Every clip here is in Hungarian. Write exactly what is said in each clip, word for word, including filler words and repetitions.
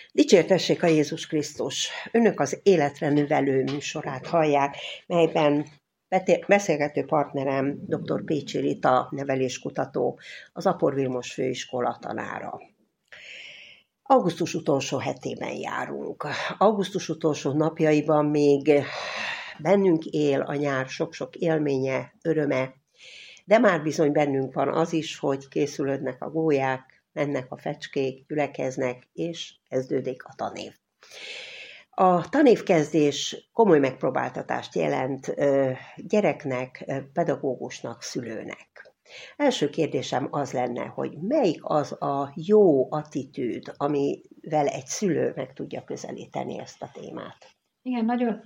Dicsértessék a Jézus Krisztus! Önök az Életre Növelő műsorát hallják, melyben beszélgető partnerem dr. Pécsi Rita, neveléskutató, az Apor Vilmos Főiskola tanára. Augusztus utolsó hetében járunk. Augusztus utolsó napjaiban még bennünk él a nyár sok-sok élménye, öröme, de már bizony bennünk van az is, hogy készülődnek a gólyák, mennek a fecskék, gyülekeznek, és kezdődik a tanév. A tanévkezdés komoly megpróbáltatást jelent gyereknek, pedagógusnak, szülőnek. Első kérdésem az lenne, hogy melyik az a jó attitűd, amivel egy szülő meg tudja közelíteni ezt a témát? Igen, nagyon,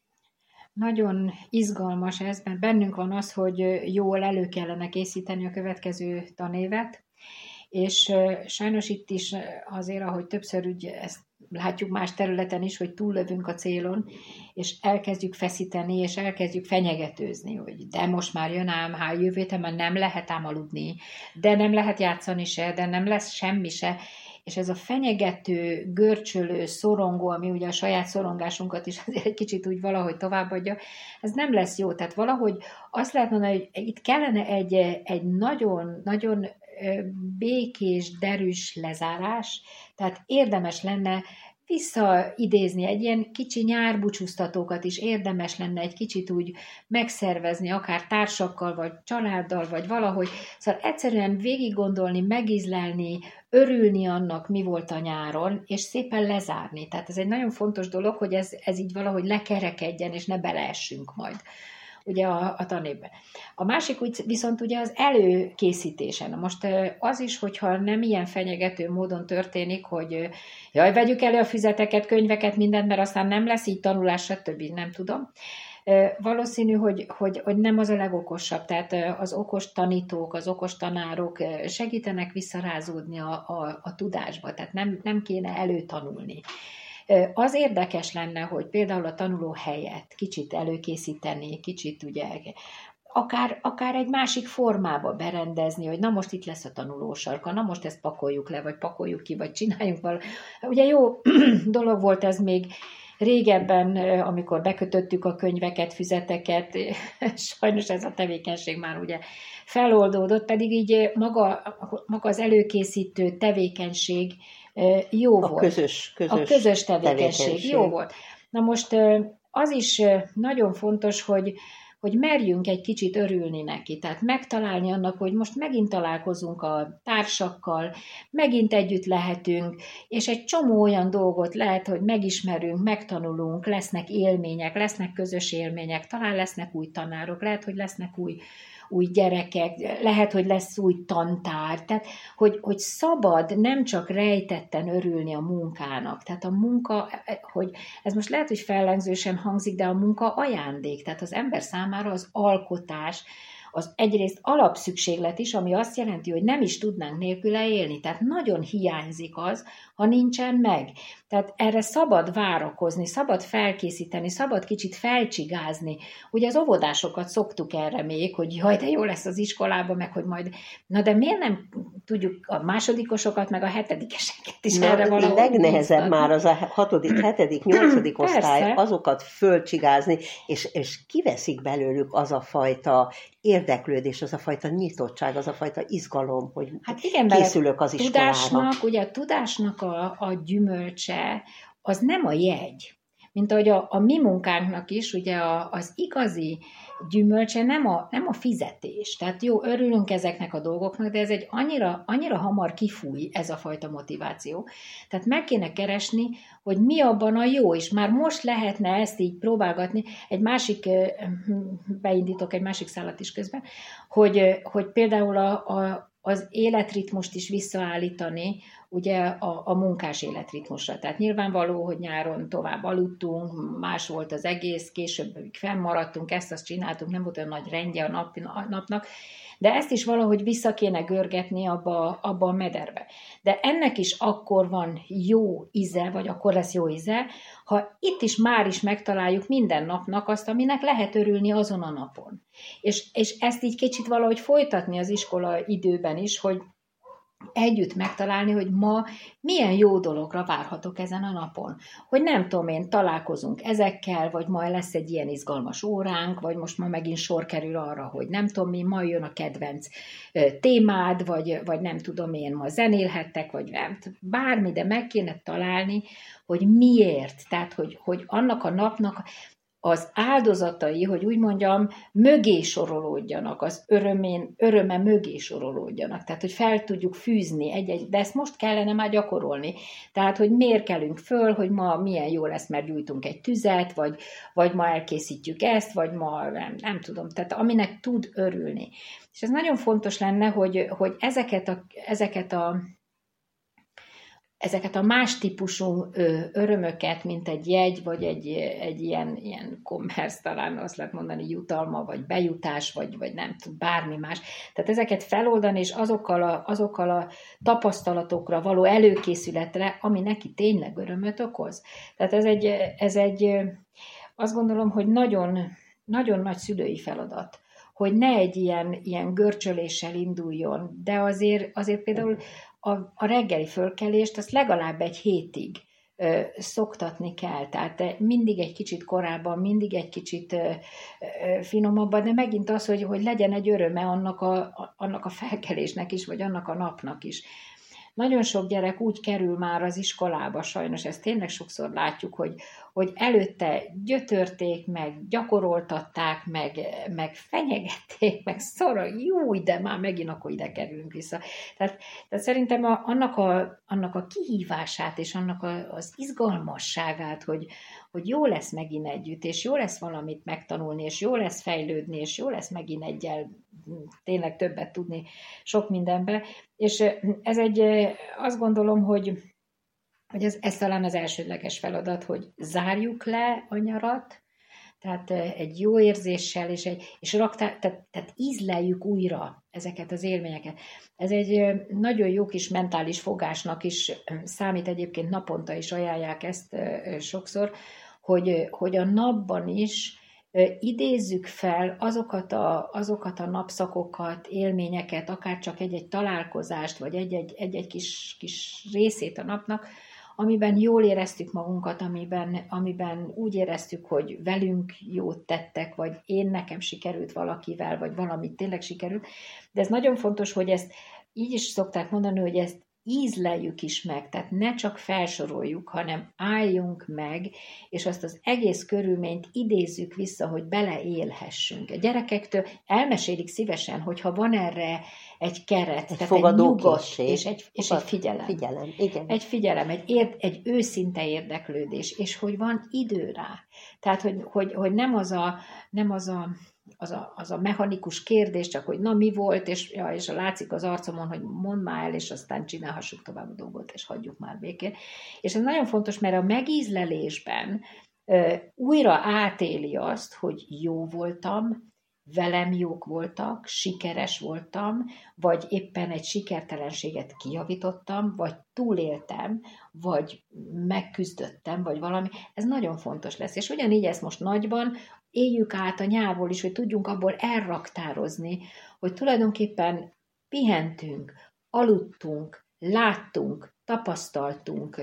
nagyon izgalmas ez, mert bennünk van az, hogy jól elő kellene készíteni a következő tanévet, és sajnos itt is azért, ahogy többször ugye ezt látjuk más területen is, hogy túllövünk a célon, és elkezdjük feszíteni, és elkezdjük fenyegetőzni, hogy de most már jön ám, hát jövő héten már nem lehet ám aludni, de nem lehet játszani se, de nem lesz semmi se, és ez a fenyegető, görcsölő, szorongó, ami ugye a saját szorongásunkat is azért egy kicsit úgy valahogy továbbadja, ez nem lesz jó. Tehát valahogy azt lehet mondani, hogy itt kellene egy, egy nagyon, nagyon békés, derűs lezárás, tehát érdemes lenne visszaidézni egy ilyen kicsi nyárbúcsúztatókat is, érdemes lenne egy kicsit úgy megszervezni, akár társakkal, vagy családdal, vagy valahogy. Szóval egyszerűen végig gondolni, megízlelni, örülni annak, mi volt a nyáron, és szépen lezárni. Tehát ez egy nagyon fontos dolog, hogy ez, ez így valahogy lekerekedjen, és ne beleessünk majd ugye a, a tanévben. A másik úgy, viszont ugye az előkészítésen. Most az is, hogyha nem ilyen fenyegető módon történik, hogy jaj, vegyük elő a füzeteket, könyveket, mindent, mert aztán nem lesz így tanulás, stb. Nem tudom. Valószínű, hogy, hogy, hogy nem az a legokosabb, tehát az okos tanítók, az okos tanárok segítenek visszarázódni a, a, a tudásba, tehát nem, nem kéne előtanulni. Az érdekes lenne, hogy például a tanuló helyet kicsit előkészíteni, kicsit ugye, akár, akár egy másik formába berendezni, hogy na most itt lesz a tanulósarka, na most ezt pakoljuk le, vagy pakoljuk ki, vagy csináljunk valamit. Ugye jó dolog volt ez még régebben, amikor bekötöttük a könyveket, füzeteket, sajnos ez a tevékenység már ugye feloldódott, pedig így maga, maga az előkészítő tevékenység jó a volt. Közös, közös a közös tevékenység, tevékenység jó volt. Na most az is nagyon fontos, hogy, hogy merjünk egy kicsit örülni neki, tehát megtalálni annak, hogy most megint találkozunk a társakkal, megint együtt lehetünk, és egy csomó olyan dolgot lehet, hogy megismerünk, megtanulunk, lesznek élmények, lesznek közös élmények, talán lesznek új tanárok, lehet, hogy lesznek új új gyerekek, lehet, hogy lesz új tantár, tehát hogy, hogy szabad nem csak rejtetten örülni a munkának, tehát a munka, hogy ez most lehet, hogy fellengzősen hangzik, de a munka ajándék, tehát az ember számára az alkotás, az egyrészt alapszükséglet is, ami azt jelenti, hogy nem is tudnánk nélküle élni, tehát nagyon hiányzik az, ha nincsen meg. Tehát erre szabad várakozni, szabad felkészíteni, szabad kicsit felcsigázni. Ugye az óvodásokat szoktuk erre még, hogy jaj, de jó lesz az iskolában, meg hogy majd... Na de miért nem tudjuk a másodikosokat, meg a hetedikeseket is Na, erre valahol legnehezebb bíztatni? Már az a hatodik, hetedik, nyolcadik osztály, Persze. azokat fölcsigázni, és, és kiveszik belőlük az a fajta érdeklődés, az a fajta nyitottság, az a fajta izgalom, hogy hát igen, készülök az iskolába. Tudásnak, ugye a tudásnak a, a gyümölcse, az nem a jegy. Mint ahogy a, a mi munkánknak is, ugye a, az igazi gyümölcse nem a, nem a fizetés. Tehát jó, örülünk ezeknek a dolgoknak, de ez egy annyira, annyira hamar kifúj ez a fajta motiváció. Tehát meg kéne keresni, hogy mi abban a jó, és már most lehetne ezt így próbálgatni. Egy másik, beindítok egy másik szállat is közben, hogy, hogy például a, a, az életritmust is visszaállítani, ugye a, a munkás életritmusra. Tehát nyilvánvaló, hogy nyáron tovább aludtunk, más volt az egész, később fennmaradtunk, ezt-azt csináltunk, nem volt olyan nagy rendje a, nap, a napnak, de ezt is valahogy vissza kéne görgetni abba, abba a mederbe. De ennek is akkor van jó íze, vagy akkor lesz jó íze, ha itt is már is megtaláljuk minden napnak azt, aminek lehet örülni azon a napon. És, és ezt így kicsit valahogy folytatni az iskola időben is, hogy együtt megtalálni, hogy ma milyen jó dologra várhatok ezen a napon. Hogy nem tudom én, találkozunk ezekkel, vagy majd lesz egy ilyen izgalmas óránk, vagy most ma megint sor kerül arra, hogy nem tudom mi, ma jön a kedvenc témád, vagy, vagy nem tudom én, ma zenélhettek, vagy nem, bármi, de meg kéne találni, hogy miért. Tehát, hogy, hogy annak a napnak az áldozatai, hogy úgy mondjam, mögé sorolódjanak, az örömén, öröme mögé sorolódjanak. Tehát, hogy fel tudjuk fűzni egy-egy, de ezt most kellene már gyakorolni. Tehát, hogy miért kelünk föl, hogy ma milyen jó lesz, mert gyújtunk egy tüzet, vagy, vagy ma elkészítjük ezt, vagy ma nem, nem tudom. Tehát, aminek tud örülni. És ez nagyon fontos lenne, hogy, hogy ezeket a, ezeket a ezeket a más típusú örömöket, mint egy jegy, vagy egy, egy ilyen, ilyen commerce, talán azt lehet mondani, jutalma, vagy bejutás, vagy, vagy nem tudom, bármi más. Tehát ezeket feloldani, és azokkal a, azokkal a tapasztalatokra való előkészületre, ami neki tényleg örömöt okoz. Tehát ez egy, ez egy azt gondolom, hogy nagyon, nagyon nagy szülői feladat, hogy ne egy ilyen, ilyen görcsöléssel induljon, de azért, azért például a, a reggeli fölkelést azt legalább egy hétig ö, szoktatni kell. Tehát mindig egy kicsit korábban, mindig egy kicsit ö, ö, finomabban, de megint az, hogy, hogy legyen egy öröme annak a, a, annak a felkelésnek is, vagy annak a napnak is. Nagyon sok gyerek úgy kerül már az iskolába, sajnos ezt tényleg sokszor látjuk, hogy, hogy előtte gyötörték, meg gyakoroltatták, meg, meg fenyegették, meg szorra, jó, de már megint akkor ide kerülünk vissza. Tehát, tehát szerintem a, annak, a, annak a kihívását és annak a, az izgalmasságát, hogy, hogy jó lesz megint együtt, és jó lesz valamit megtanulni, és jó lesz fejlődni, és jó lesz megint egyel tényleg többet tudni sok mindenben. És ez egy, azt gondolom, hogy, hogy ez, ez talán az elsődleges feladat, hogy zárjuk le a nyarat, tehát egy jó érzéssel, és, egy, és raktár, tehát, tehát ízleljük újra ezeket az élményeket. Ez egy nagyon jó kis mentális fogásnak is számít, egyébként naponta is ajánlják ezt sokszor, hogy, hogy a napban is idézzük fel azokat a, azokat a napszakokat, élményeket, akár csak egy-egy találkozást, vagy egy-egy, egy-egy kis, kis részét a napnak, amiben jól éreztük magunkat, amiben, amiben úgy éreztük, hogy velünk jót tettek, vagy én nekem sikerült valakivel, vagy valamit tényleg sikerült. De ez nagyon fontos, hogy ezt így is szokták mondani, hogy ezt ízleljük is meg, tehát ne csak felsoroljuk, hanem álljunk meg, és azt az egész körülményt idézzük vissza, hogy beleélhessünk. A gyerekektől elmesélik szívesen, hogyha van erre egy keret, egy tehát egy nyugodt, készség. és egy, és egy figyelem. figyelem igen. Egy figyelem, egy, ér, egy őszinte érdeklődés, és hogy van idő rá. Tehát, hogy, hogy, hogy nem az a, nem az a Az a, az a mechanikus kérdés, csak hogy na mi volt, és, ja, és látszik az arcomon, hogy mondd már el, és aztán csinálhassuk tovább a dolgot, és hagyjuk már békén. És ez nagyon fontos, mert a megízlelésben ö, újra átéli azt, hogy jó voltam, velem jók voltak, sikeres voltam, vagy éppen egy sikertelenséget kijavítottam, vagy túléltem, vagy megküzdöttem, vagy valami. Ez nagyon fontos lesz. És ugyanígy ezt most nagyban éljük át a nyárból is, hogy tudjunk abból elraktározni, hogy tulajdonképpen pihentünk, aludtunk, láttunk, tapasztaltunk,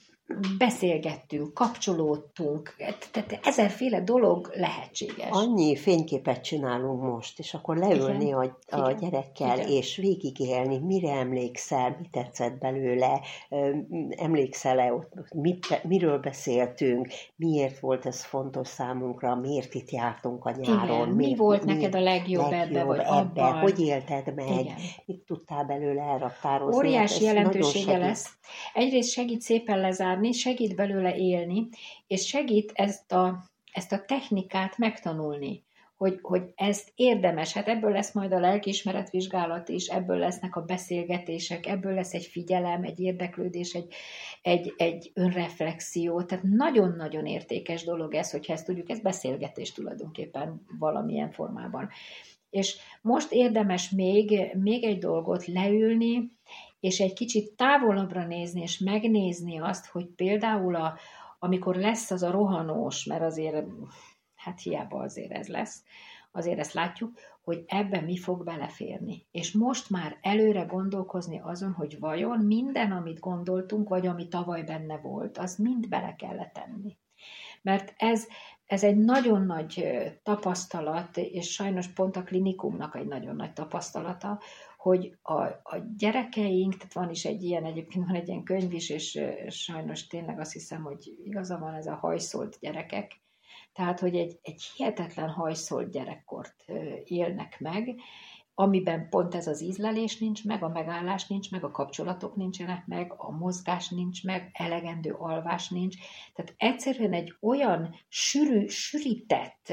beszélgettünk, kapcsolódtunk, tehát ezerféle dolog lehetséges. Annyi fényképet csinálunk most, és akkor leülni igen, a, a igen, gyerekkel, igen. és végigélni, mire emlékszel, mi tetszett belőle, emlékszel-e, mit, miről beszéltünk, miért volt ez fontos számunkra, miért itt jártunk a nyáron. Igen, miért, mi volt mi neked a legjobb, legjobb ebbe, vagy ebbe, abban. hogy élted meg, igen. mit tudtál belőle elraktározni. Óriási hát jelentősége lesz. Egyrészt segít szépen lezárni, segít belőle élni, és segít ezt a, ezt a technikát megtanulni, hogy, hogy ezt érdemes, hát ebből lesz majd a lelkiismeretvizsgálat is, ebből lesznek a beszélgetések, ebből lesz egy figyelem, egy érdeklődés, egy, egy, egy önreflexió, tehát nagyon-nagyon értékes dolog ez, hogyha ezt tudjuk, ez beszélgetés tulajdonképpen valamilyen formában. És most érdemes még, még egy dolgot leülni, és egy kicsit távolabbra nézni, és megnézni azt, hogy például a, amikor lesz az a rohanós, mert azért, hát hiába azért ez lesz, azért ezt látjuk, hogy ebben mi fog beleférni. És most már előre gondolkozni azon, hogy vajon minden, amit gondoltunk, vagy ami tavaly benne volt, az mind bele kellett tenni. Mert ez, ez egy nagyon nagy tapasztalat, és sajnos pont a klinikumnak egy nagyon nagy tapasztalata, hogy a, a gyerekeink, tehát van is egy ilyen, egyébként van egy ilyen könyv is, és sajnos tényleg azt hiszem, hogy igaza van, ez a hajszolt gyerekek, tehát, hogy egy, egy hihetetlen hajszolt gyerekkort élnek meg, amiben pont ez az ízlelés nincs meg, a megállás nincs meg, a kapcsolatok nincsenek meg, a mozgás nincs meg, elegendő alvás nincs. Tehát egyszerűen egy olyan sűrű, sűrített,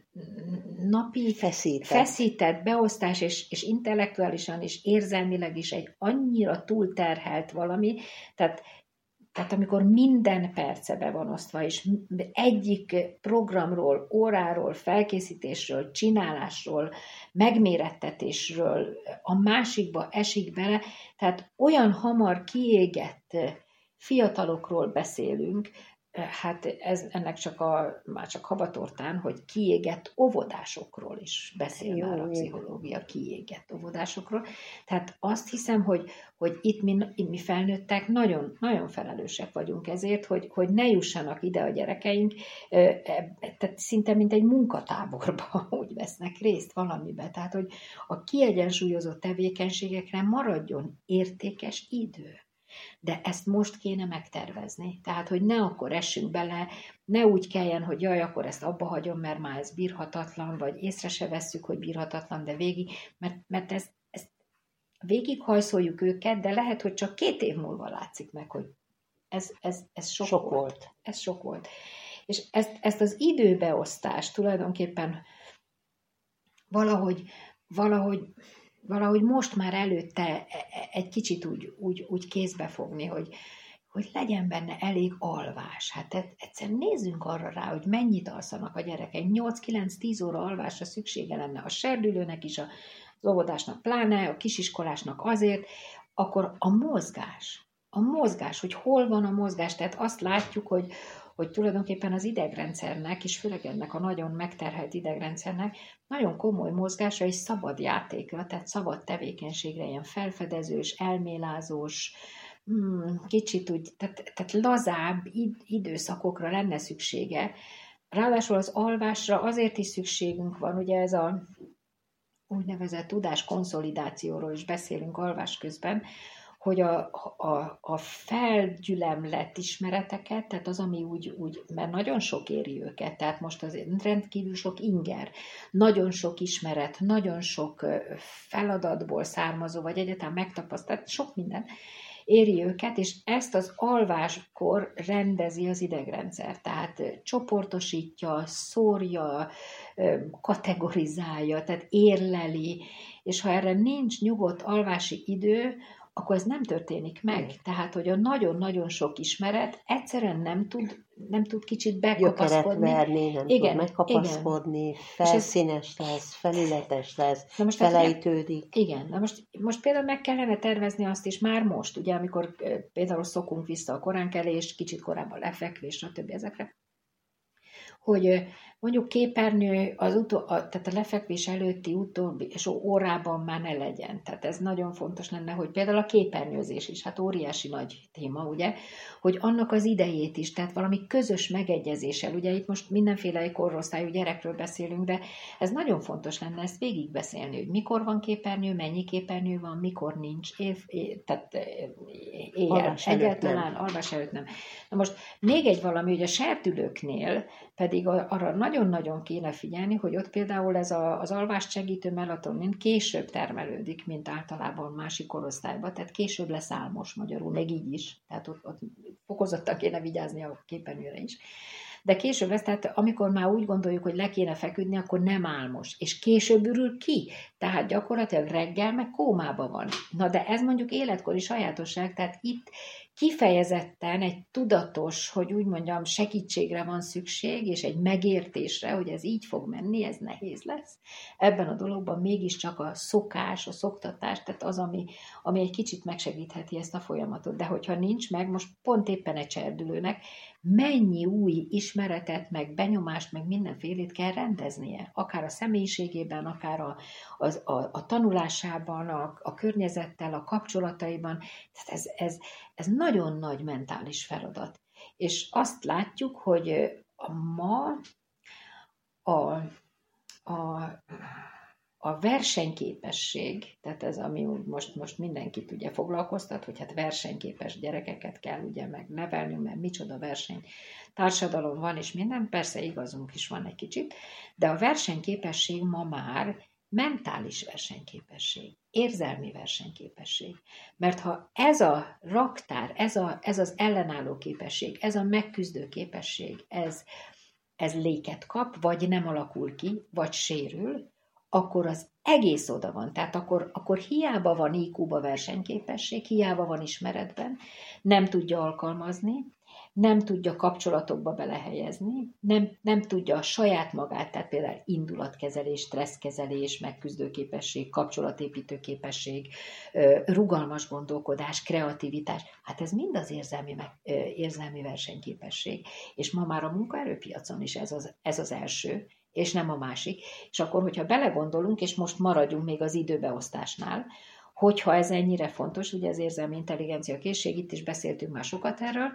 napi feszített, feszített beosztás, és, és intellektuálisan és érzelmileg is egy annyira túlterhelt valami, tehát Tehát amikor minden perce be van osztva, és egyik programról, óráról, felkészítésről, csinálásról, megmérettetésről a másikba esik bele, tehát olyan hamar kiégett fiatalokról beszélünk, hát ez ennek csak a, már csak habatortán, hogy kiégett óvodásokról is beszél Jó, már a pszichológia, kiégett óvodásokról. Tehát azt hiszem, hogy, hogy itt mi, mi felnőttek nagyon, nagyon felelősek vagyunk ezért, hogy, hogy ne jussanak ide a gyerekeink, tehát szinte mint egy munkatáborba úgy vesznek részt valamibe. Tehát, hogy a kiegyensúlyozott tevékenységekre maradjon értékes idő. De ezt most kéne megtervezni. Tehát, hogy ne akkor essünk bele, ne úgy kelljen, hogy jaj, akkor ezt abba hagyom, mert már ez bírhatatlan, vagy észre se vesszük, hogy bírhatatlan, de végig, mert, mert ezt, ezt végighajszoljuk őket, de lehet, hogy csak két év múlva látszik meg, hogy ez, ez, ez sok, sok volt. volt. Ez sok volt. És ezt, ezt az időbeosztást tulajdonképpen valahogy, valahogy valahogy most már előtte egy kicsit úgy, úgy, úgy kézbe fogni, hogy, hogy legyen benne elég alvás. Hát egyszerűen nézzünk arra rá, hogy mennyit alszanak a gyerekek. nyolc-kilenc-tíz óra alvásra szüksége lenne a serdülőnek is, az óvodásnak pláne, a kisiskolásnak azért, akkor a mozgás, a mozgás, hogy hol van a mozgás, tehát azt látjuk, hogy hogy tulajdonképpen az idegrendszernek, és főleg ennek a nagyon megterhelt idegrendszernek nagyon komoly mozgása és szabad játékra, tehát szabad tevékenységre, ilyen felfedezős, elmélázós, kicsit úgy, tehát, tehát lazább időszakokra lenne szüksége. Ráadásul az alvásra azért is szükségünk van, ugye ez a úgynevezett tudáskonszolidációról is beszélünk alvás közben, hogy a, a, a felgyülemlett ismereteket, tehát az, ami úgy, úgy, mert nagyon sok éri őket, tehát most az rendkívül sok inger, nagyon sok ismeret, nagyon sok feladatból származó, vagy egyáltalán megtapasztalt, sok minden éri őket, és ezt az alváskor rendezi az idegrendszer, tehát csoportosítja, szórja, kategorizálja, tehát érleli, és ha erre nincs nyugodt alvási idő, akkor ez nem történik meg. Tehát, hogy a nagyon-nagyon sok ismeret egyszerűen nem tud, nem tud kicsit bekapaszkodni. Gyökeret verni, nem igen, tud megkapaszkodni, igen. Felszínes ez, lesz, felületes lesz, most felejtődik. Igen, na most, most például meg kellene tervezni azt is már most, ugye, amikor például szokunk vissza a koránkelés, kicsit korábban lefekvés, stb. Ezekre, hogy mondjuk képernyő az utó, a, tehát a lefekvés előtti utóbbi és órában már ne legyen. Tehát ez nagyon fontos lenne, hogy például a képernyőzés is, hát óriási nagy téma, ugye, hogy annak az idejét is, tehát valami közös megegyezéssel, ugye itt most mindenféle korosztályú gyerekről beszélünk, de ez nagyon fontos lenne ezt végigbeszélni, hogy mikor van képernyő, mennyi képernyő van, mikor nincs, év, év, tehát éjjel, egyáltalán, alvás előtt nem. Na most még egy valami, hogy a serdülőknél pedig arra nagyon-nagyon kéne figyelni, hogy ott például ez a, az alvást segítő melatonin később termelődik, mint általában másik korosztályban, tehát később lesz álmos magyarul, meg így is, tehát ott, ott fokozottan kéne vigyázni a képernyőre is. De később lesz, tehát amikor már úgy gondoljuk, hogy le kéne feküdni, akkor nem álmos, és később ürül ki, tehát gyakorlatilag reggel meg kómában van. Na de ez mondjuk életkori sajátosság, tehát itt kifejezetten egy tudatos, hogy úgy mondjam, segítségre van szükség, és egy megértésre, hogy ez így fog menni, ez nehéz lesz. Ebben a dologban mégiscsak a szokás, a szoktatás, tehát az, ami, ami egy kicsit megsegítheti ezt a folyamatot. De hogyha nincs meg, most pont éppen egy cserdülőnek, mennyi új ismeretet, meg benyomást, meg mindenfélét kell rendeznie. Akár a személyiségében, akár a, az, a, a tanulásában, a, a környezettel, a kapcsolataiban. Tehát ez, ez, ez nagyon nagy mentális feladat. És azt látjuk, hogy a ma a, a A versenyképesség, tehát ez, ami most, most mindenkit ugye foglalkoztat, hogy hát versenyképes gyerekeket kell ugye megnevelnünk, mert micsoda verseny társadalom van, és minden, persze igazunk is van egy kicsit, de a versenyképesség ma már mentális versenyképesség, érzelmi versenyképesség. Mert ha ez a raktár, ez, a, ez az ellenálló képesség, ez a megküzdő képesség, ez, ez léket kap, vagy nem alakul ki, vagy sérül, akkor az egész oda van. Tehát akkor, akkor hiába van í kú-ba versenyképesség, hiába van ismeretben, nem tudja alkalmazni, nem tudja kapcsolatokba belehelyezni, nem, nem tudja a saját magát, tehát például indulatkezelés, stresszkezelés, megküzdőképesség, kapcsolatépítőképesség, rugalmas gondolkodás, kreativitás. Hát ez mind az érzelmi, érzelmi versenyképesség. És ma már a munkaerőpiacon is ez az, ez az első, és nem a másik. És akkor, hogyha belegondolunk, és most maradjunk még az időbeosztásnál, hogyha ez ennyire fontos, ugye az érzelmi intelligencia készség, itt is beszéltünk már sokat erről,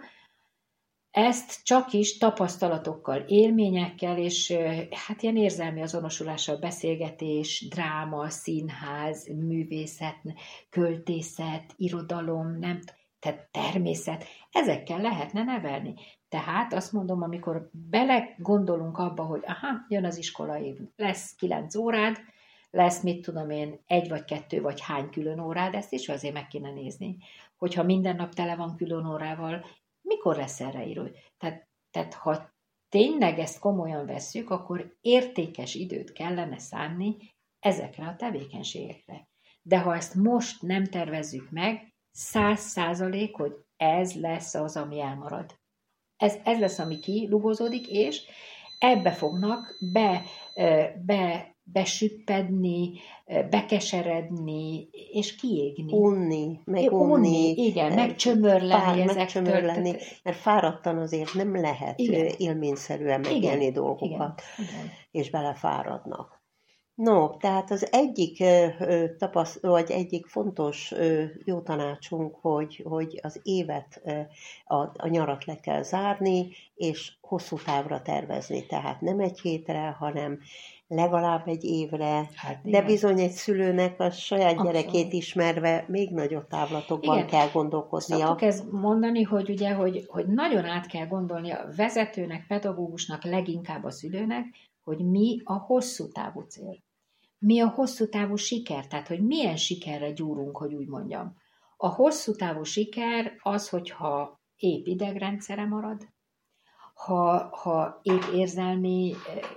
ezt csak is tapasztalatokkal, élményekkel, és hát ilyen érzelmi azonosulással, beszélgetés, dráma, színház, művészet, költészet, irodalom, nem, tehát természet, ezekkel lehetne nevelni. Tehát azt mondom, amikor belegondolunk abba, hogy aha, jön az iskolai, lesz kilenc órád, lesz, mit tudom én, egy vagy kettő, vagy hány külön órád, ezt is azért meg kéne nézni. Hogyha minden nap tele van külön órával, mikor lesz erre idő? Tehát, tehát ha tényleg ezt komolyan vesszük, akkor értékes időt kellene szánni ezekre a tevékenységekre. De ha ezt most nem tervezzük meg, száz százalék, hogy ez lesz az, ami elmarad. Ez, ez lesz, ami kilugozódik, és ebbe fognak be, be, besüppedni, bekeseredni, és kiégni. Unni, meg unni. unni igen, megcsömörleni ezektől. Megcsömörleni, mert fáradtan azért nem lehet igen. élményszerűen megélni igen. dolgokat, igen. Igen. és belefáradnak. No, tehát az egyik tapaszt, vagy egyik fontos jó tanácsunk, hogy, hogy az évet, a, a nyarat le kell zárni, és hosszú távra tervezni. Tehát nem egy hétre, hanem legalább egy évre, hát, de bizony egy szülőnek a saját Abszolút. Gyerekét ismerve még nagyobb távlatokban igen. kell gondolkoznia. Szoktuk ezt mondani, hogy, ugye, hogy, hogy nagyon át kell gondolni a vezetőnek, pedagógusnak, leginkább a szülőnek, hogy mi a hosszú távú cél. Mi a hosszú távú siker? Tehát, hogy milyen sikerre gyúrunk, hogy úgy mondjam. A hosszú távú siker az, hogyha épp idegrendszere marad, ha, ha épp érzelmi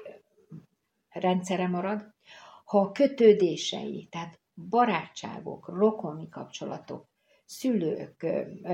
rendszere marad, ha a kötődései, tehát barátságok, rokoni kapcsolatok, szülők,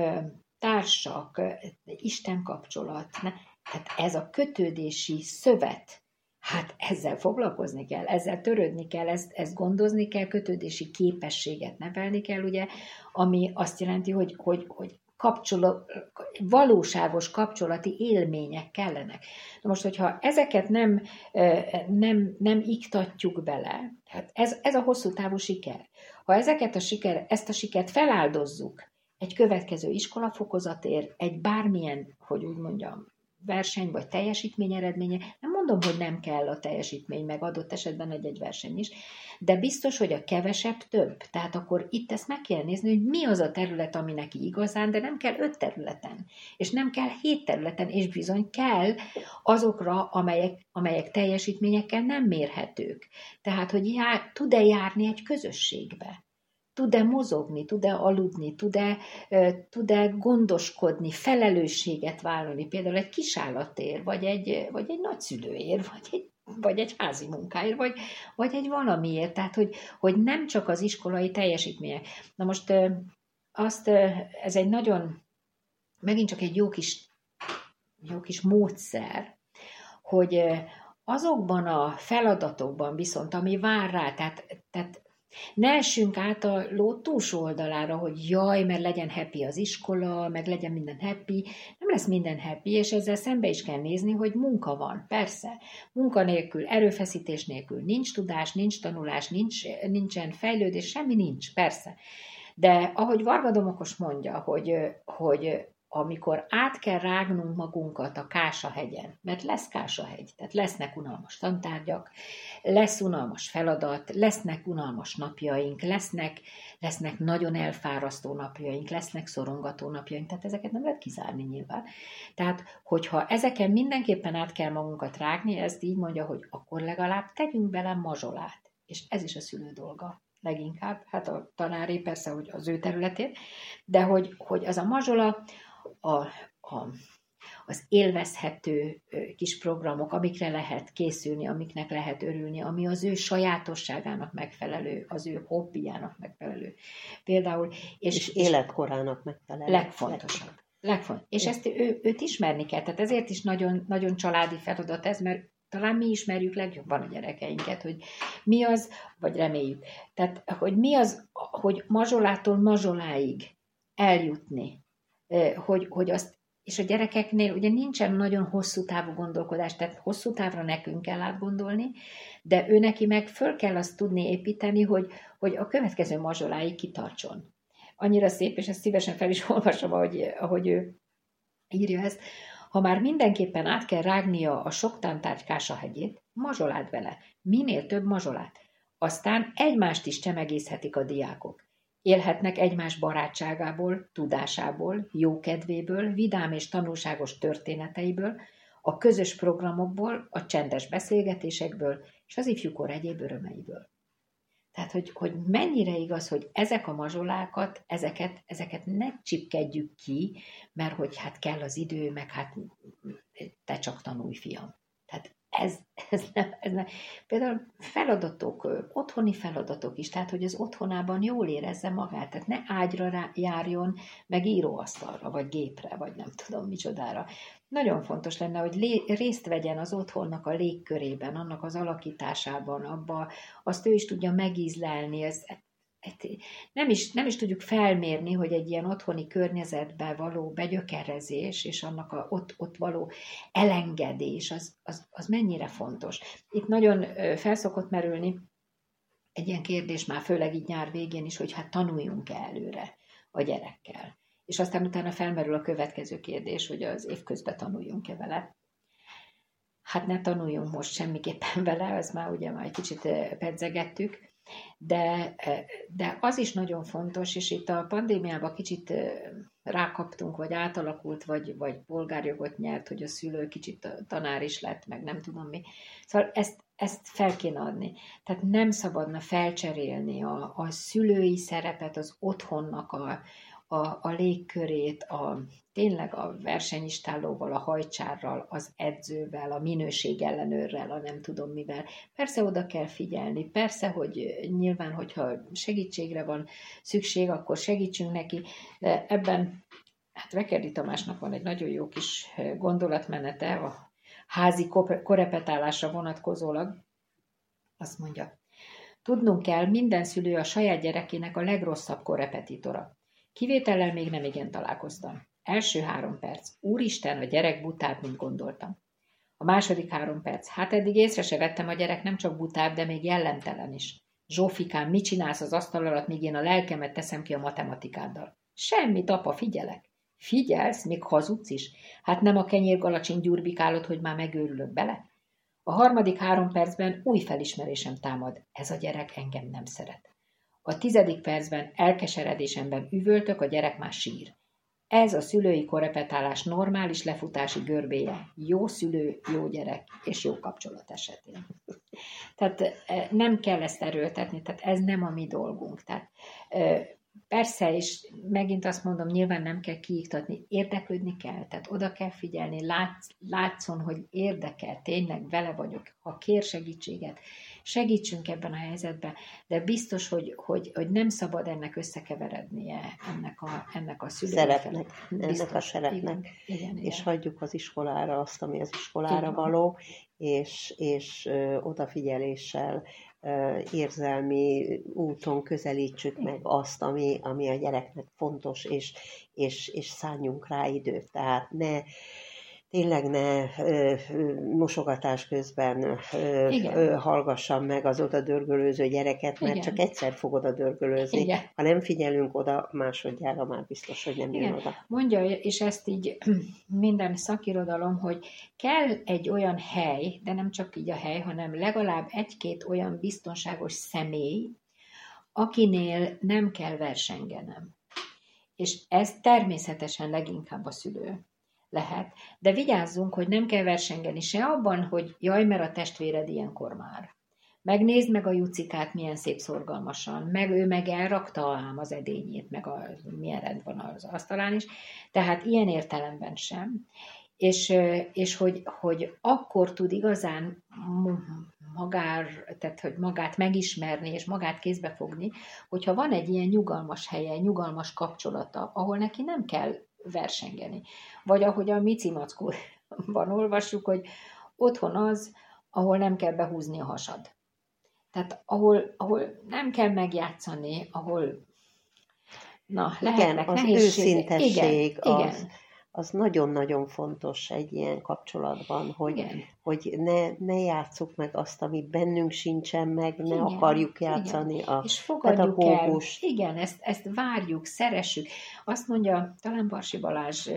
társak, Isten kapcsolat, tehát ez a kötődési szövet, hát ezzel foglalkozni kell, ezzel törődni kell, ezt, ezt gondozni kell, kötődési képességet nevelni kell, ugye, ami azt jelenti, hogy, hogy, hogy kapcsolat, valóságos kapcsolati élmények kellenek. Na most, hogyha ezeket nem, nem, nem iktatjuk bele, hát ez, ez a hosszú távú siker. Ha ezeket a siker, ezt a sikert feláldozzuk egy következő iskolafokozatért, egy bármilyen, hogy úgy mondjam, verseny vagy teljesítmény eredménye, nem mondom, hogy nem kell a teljesítmény, meg adott esetben egy-egy verseny is, de biztos, hogy a kevesebb több. Tehát akkor itt ezt meg kell nézni, hogy mi az a terület, ami neki igazán, de nem kell öt területen, és nem kell hét területen, és bizony kell azokra, amelyek, amelyek teljesítményekkel nem mérhetők. Tehát, hogy jár, tud-e járni egy közösségbe? Tud-e mozogni, tud-e aludni, tud-e, tud-e gondoskodni, felelősséget vállalni, például egy kisállatért, vagy egy, vagy egy nagyszülőért, vagy egy, vagy egy házi munkáért, vagy, vagy egy valamiért. Tehát, hogy, hogy nem csak az iskolai teljesítmények. Na most azt, ez egy nagyon, megint csak egy jó kis, jó kis módszer, hogy azokban a feladatokban viszont, ami vár rá, tehát, tehát Ne essünk át a ló túlsó oldalára, hogy jaj, mert legyen happy az iskola, meg legyen minden happy. Nem lesz minden happy, és ezzel szembe is kell nézni, hogy munka van. Persze, munka nélkül, erőfeszítés nélkül nincs tudás, nincs tanulás, nincs, nincsen fejlődés, semmi nincs, persze. De ahogy Varga Domokos mondja, hogy, hogy amikor át kell rágnunk magunkat a Kásahegyen, mert lesz Kásahegy, tehát lesznek unalmas tantárgyak, lesz unalmas feladat, lesznek unalmas napjaink, lesznek, lesznek nagyon elfárasztó napjaink, lesznek szorongató napjaink, tehát ezeket nem lehet kizárni nyilván. Tehát, hogyha ezeken mindenképpen át kell magunkat rágni, ezt így mondja, hogy akkor legalább tegyünk bele mazsolát, és ez is a szülő dolga. Leginkább, hát a tanáré persze, hogy az ő területén, de hogy, hogy az a mazsola, a, a, az élvezhető kis programok, amikre lehet készülni, amiknek lehet örülni, ami az ő sajátosságának megfelelő, az ő hobbijának megfelelő. Például, és, és életkorának megfelelő. Legfontosabb. Legfontosabb. És ezt ő, őt ismerni kell, tehát ezért is nagyon, nagyon családi feladat ez, mert talán mi ismerjük legjobban a gyerekeinket, hogy mi az, vagy reméljük, tehát hogy mi az, hogy mazsolától mazsoláig eljutni, hogy, hogy azt, és a gyerekeknél ugye nincsen nagyon hosszú távú gondolkodás, tehát hosszú távra nekünk kell átgondolni, de ő neki meg föl kell azt tudni építeni, hogy, hogy a következő mazsoláig kitartson. Annyira szép, és ezt szívesen fel is olvasom, ahogy, ahogy ő írja ezt, ha már mindenképpen át kell rágnia a sok tantárgy Kásahegyét, mazsolát vele, minél több mazsolát. Aztán egymást is csemegészhetik a diákok. Élhetnek egymás barátságából, tudásából, jókedvéből, vidám és tanulságos történeteiből, a közös programokból, a csendes beszélgetésekből és az ifjúkor egyéb örömeiből. Tehát, hogy, hogy mennyire igaz, hogy ezek a mazsolákat, ezeket, ezeket ne csipkedjük ki, mert hogy hát kell az idő, meg hát te csak tanulj, fiam. Tehát ez, ez, nem, ez nem. Például feladatok, otthoni feladatok is, tehát hogy az otthonában jól érezze magát, tehát ne ágyra járjon, meg íróasztalra, vagy gépre, vagy nem tudom micsodára. Nagyon fontos lenne, hogy lé, részt vegyen az otthonnak a légkörében, annak az alakításában, abba, azt ő is tudja megízlelni, ez, nem is, nem is tudjuk felmérni, hogy egy ilyen otthoni környezetben való begyökerezés, és annak a, ott, ott való elengedés, az, az, az mennyire fontos. Itt nagyon felszokott merülni egy ilyen kérdés már, főleg így nyár végén is, hogy hát tanuljunk-e előre a gyerekkel. És aztán utána felmerül a következő kérdés, hogy az évközben tanuljunk-e vele. Hát ne tanuljunk most semmiképpen vele, az már ugye már egy kicsit pedzegettük, de, de az is nagyon fontos, és itt a pandémiában kicsit rákaptunk, vagy átalakult, vagy, vagy polgárjogot nyert, hogy a szülő kicsit tanár is lett, meg nem tudom mi. Szóval ezt, ezt fel kéne adni. Tehát nem szabadna felcserélni a, a szülői szerepet, az otthonnak a, a, a légkörét, a, tényleg a versenyistállóval, a hajcsárral, az edzővel, a minőségellenőrrel, a nem tudom mivel. Persze oda kell figyelni, persze, hogy nyilván, hogyha segítségre van szükség, akkor segítsünk neki, de ebben hát Vekerdi Tamásnak van egy nagyon jó kis gondolatmenete a házi korepetálásra vonatkozólag. Azt mondja, tudnunk kell, minden szülő a saját gyerekének a legrosszabb korepetitora. Kivétellel még nem igen találkoztam. Első három perc. Úristen, a gyerek butább, mint gondoltam. A második három perc. Hát eddig észre se vettem, a gyerek nem csak butább, de még jellemtelen is. Zsófikám, mit csinálsz az asztal alatt, míg én a lelkemet teszem ki a matematikáddal? Semmit, apa, figyelek. Figyelsz, még hazudsz is? Hát nem a kenyérgalacsin gyurbikálod, hogy már megőrülök bele? A harmadik három percben új felismerésem támad. Ez a gyerek engem nem szeret. A tizedik percben elkeseredésemben üvöltök, a gyerek már sír. Ez a szülői korepetálás normális lefutási görbéje. Jó szülő, jó gyerek és jó kapcsolat esetén. Tehát nem kell ezt erőltetni, tehát ez nem a mi dolgunk. Tehát persze, és megint azt mondom, nyilván nem kell kiiktatni, érdeklődni kell, tehát oda kell figyelni, látsz, látszon, hogy érdekel, tényleg vele vagyok, ha kér segítséget, segítsünk ebben a helyzetben, de biztos, hogy, hogy, hogy nem szabad ennek összekeverednie, ennek a, ennek a szülőnek. Szerepnek, ennek a szerepnek, igen, igen, és igen. Hagyjuk az iskolára azt, ami az iskolára igen. való, és, és ö, odafigyeléssel érzelmi úton közelítsük meg azt, ami, ami a gyereknek fontos, és, és, és szálljunk rá időt. Tehát ne, tényleg ne ö, mosogatás közben ö, ö, hallgassam meg az oda dörgölőző gyereket, mert Igen. csak egyszer fog oda dörgölőzni. Igen. Ha nem figyelünk oda, másodjára már biztos, hogy nem Igen. jön oda. Mondja, és ezt így minden szakirodalom, hogy kell egy olyan hely, de nem csak így a hely, hanem legalább egy-két olyan biztonságos személy, akinél nem kell versengenem. És ez természetesen leginkább a szülő lehet. De vigyázzunk, hogy nem kell versengeni se abban, hogy jaj, mert a testvéred ilyenkor már. Megnézd meg a Jucikát, milyen szép szorgalmasan, meg ő meg elrakta ám az edényét, meg a, milyen rend van az asztalán is. Tehát ilyen értelemben sem. És, és hogy, hogy akkor tud igazán magár, tehát, hogy magát megismerni, és magát kézbe fogni, hogyha van egy ilyen nyugalmas helye, nyugalmas kapcsolata, ahol neki nem kell versengeni. Vagy ahogy a Mici Mackóban olvassuk, hogy otthon az, ahol nem kell behúzni a hasad. Tehát ahol, ahol nem kell megjátszani, ahol na, lehetnek igen, az őszintesség, igen, az, igen. az nagyon-nagyon fontos egy ilyen kapcsolatban, hogy, hogy ne, ne játsszuk meg azt, ami bennünk sincsen meg, ne igen, akarjuk játszani igen. a és fogadjuk el. Igen, ezt, ezt várjuk, szeressük. Azt mondja, talán Barsi Balázs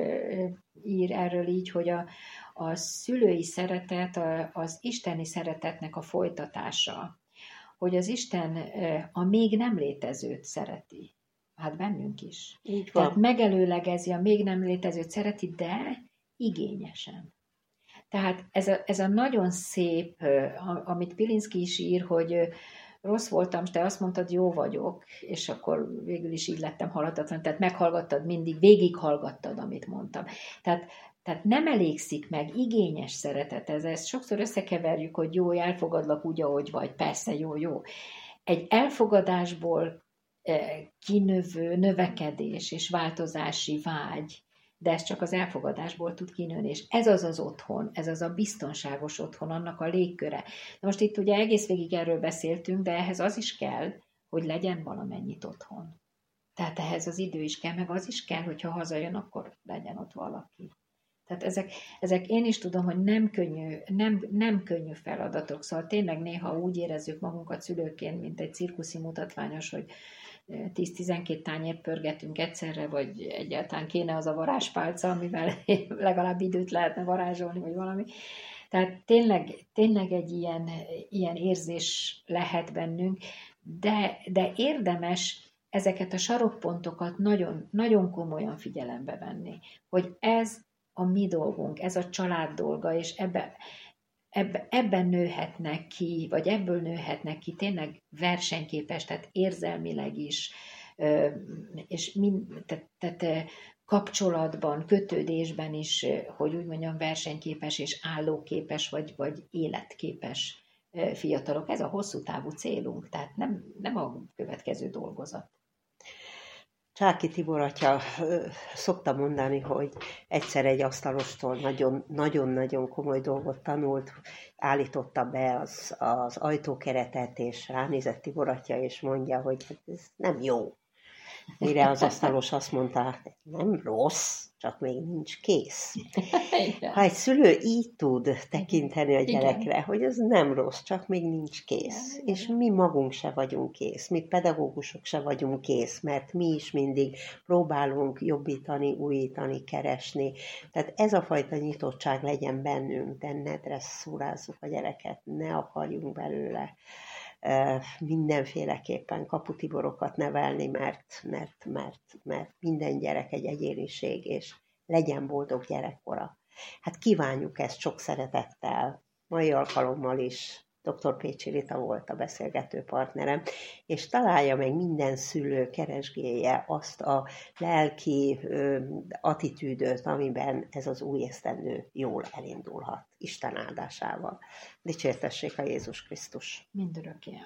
ír erről így, hogy a, a szülői szeretet az isteni szeretetnek a folytatása. Hogy az Isten a még nem létezőt szereti. Hát bennünk is. Így van. Tehát megelőlegezi a még nem létezőt szereti, de igényesen. Tehát ez a, ez a nagyon szép, amit Pilinszky is ír, hogy rossz voltam, te azt mondtad, jó vagyok, és akkor végül is így lettem hallhatatlan. Tehát meghallgattad mindig, végighallgattad, amit mondtam. Tehát Tehát nem elégszik meg, igényes szeretet ez. Ezt sokszor összekeverjük, hogy jó, elfogadlak úgy, ahogy vagy. Persze, jó, jó. Egy elfogadásból kinövő növekedés és változási vágy, de ez csak az elfogadásból tud kinőni, és ez az az otthon, ez az a biztonságos otthon, annak a légköre. Na most itt ugye egész végig erről beszéltünk, de ehhez az is kell, hogy legyen valamennyit otthon. Tehát ehhez az idő is kell, meg az is kell, hogyha hazajön, akkor legyen ott valaki. Tehát ezek, ezek én is tudom, hogy nem könnyű, nem, nem könnyű feladatok, szóval tényleg néha úgy érezzük magunkat szülőként, mint egy cirkuszi mutatványos, hogy tíz-tizenkét tányért pörgetünk egyszerre, vagy egyáltalán kéne az a varázspálca, amivel legalább időt lehetne varázsolni, vagy valami. Tehát tényleg, tényleg egy ilyen, ilyen érzés lehet bennünk, de, de érdemes ezeket a sarokpontokat nagyon, nagyon komolyan figyelembe venni, hogy ez a mi dolgunk, ez a család dolga, és ebbe, ebbe, ebben nőhetnek ki, vagy ebből nőhetnek ki tényleg versenyképes, tehát érzelmileg is, és mind, tehát, tehát kapcsolatban, kötődésben is, hogy úgy mondjam, versenyképes és állóképes, vagy, vagy életképes fiatalok. Ez a hosszú távú célunk, tehát nem, nem a következő dolgozat. Csáky Tibor atya szokta mondani, hogy egyszer egy asztalostól nagyon-nagyon komoly dolgot tanult, állította be az, az ajtókeretet, és ránézett Tibor atya, és mondja, hogy ez nem jó. Mire az asztalos azt mondta, nem rossz, csak még nincs kész. Ha egy szülő így tud tekinteni a gyerekre, igen, hogy ez nem rossz, csak még nincs kész. Igen, és mi magunk se vagyunk kész, mi pedagógusok se vagyunk kész, mert mi is mindig próbálunk jobbítani, újítani, keresni. Tehát ez a fajta nyitottság legyen bennünk, de ne dresszúrázzuk a gyereket, ne akarjunk belőle mindenféleképpen kaputiborokat nevelni, mert, mert, mert, mert minden gyerek egy egyéniség, és legyen boldog gyerekkora. Hát kívánjuk ezt sok szeretettel. Mai alkalommal is dr. Pécsi Rita volt a beszélgető partnerem, és találja meg minden szülő, keresgélje azt a lelki ö, attitűdöt, amiben ez az új esztendő jól elindulhat. Isten áldásával. Dicsértessék a Jézus Krisztus. Mindörökké.